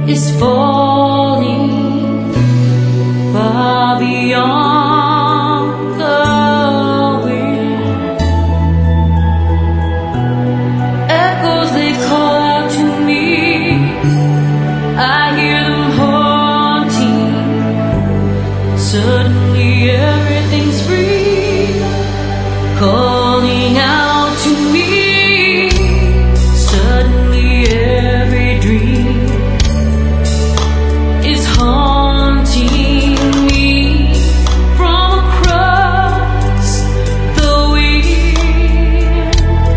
is falling far beyond the wind. Echoes, they call out to me. I hear them haunting. Suddenly everything's free, calling out to me. Suddenly every dream is haunting me from across the wind.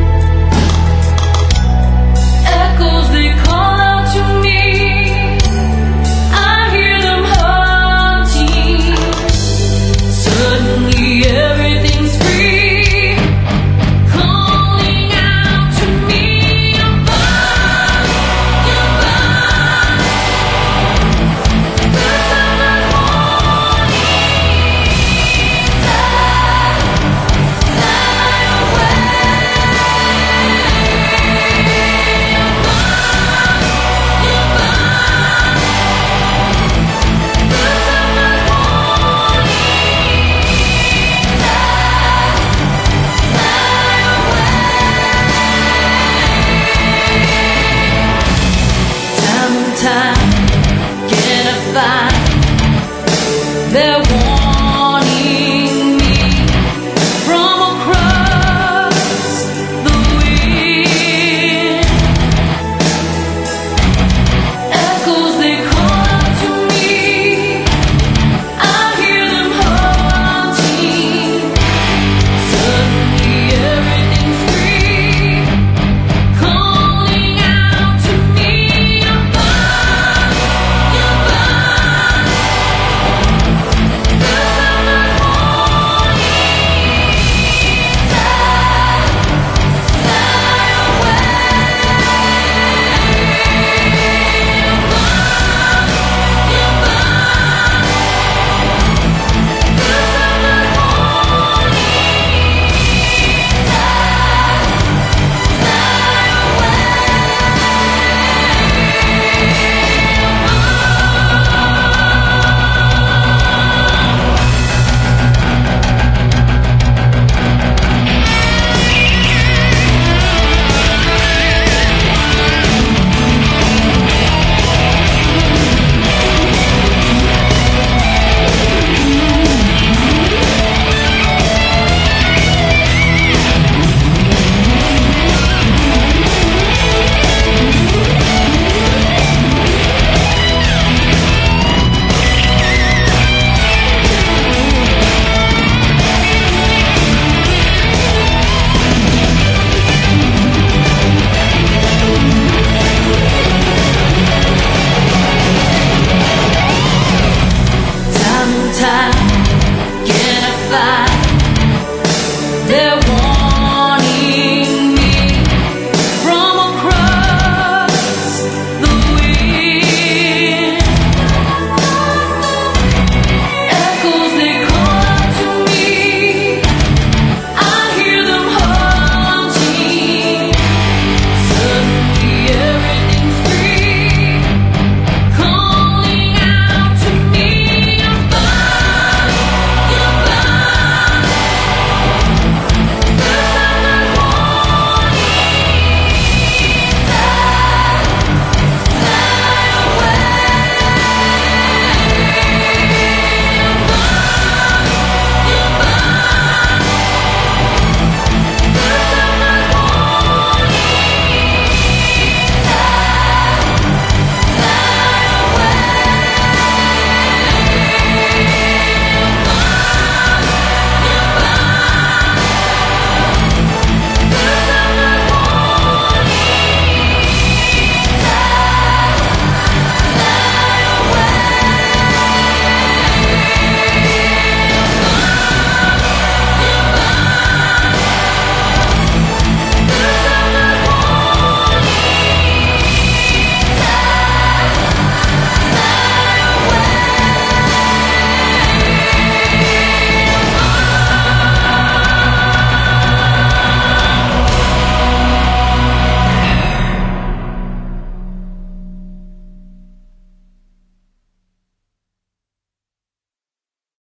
Echoes, they call out to me. I hear them haunting. Suddenly everything's free, calling out to me. Above, above, the summer's morning, fly away. Time and time again I find there